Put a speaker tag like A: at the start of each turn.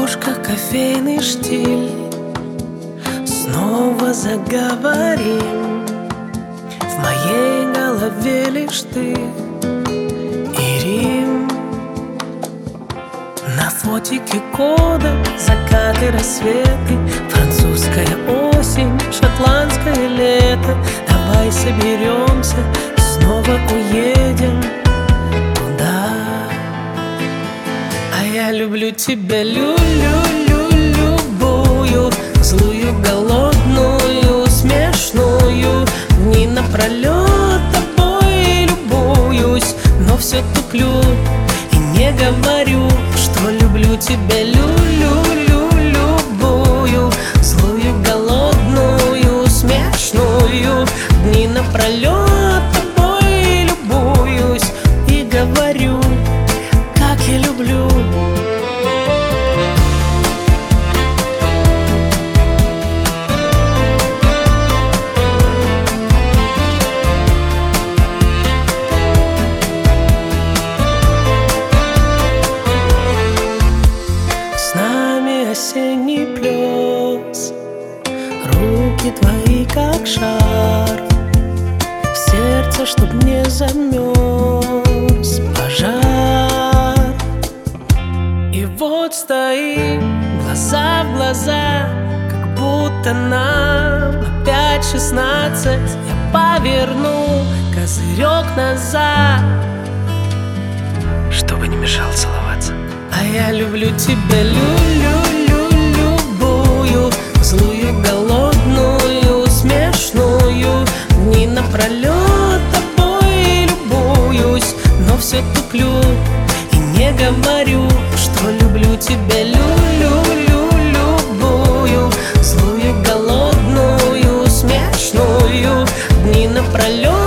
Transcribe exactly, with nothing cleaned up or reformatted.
A: окошках кофейный штиль. Снова заговорим. В моей голове лишь ты и Рим. На фотике кода закаты, рассветы, французская осень, шотландское лето. Давай соберемся, снова уедем туда. А я люблю тебя, лю-лю-лю-любую, злую, голодную, смешную. Дни напролет тобой любуюсь, но все туплю и не говорю, что люблю тебя, лю-лю-лю-любую, злую, голодную, смешную. Дни напролет тобой любуюсь и говорю, как я люблю. С нами осенний плес, руки твои как шар, в сердце, чтоб не замерз пожар. И вот стоим глаза в глаза, как будто нам опять шестнадцать. Я поверну козырек назад, чтобы не мешал целоваться. А я люблю тебя, лю-лю-лю-любую, злую, голодную, смешную. Дни напролет тобой любуюсь, но все туплю и не говорю, что люблю тебя, лю-лю-лю-любую, злую, голодную, смешную. Дни напролет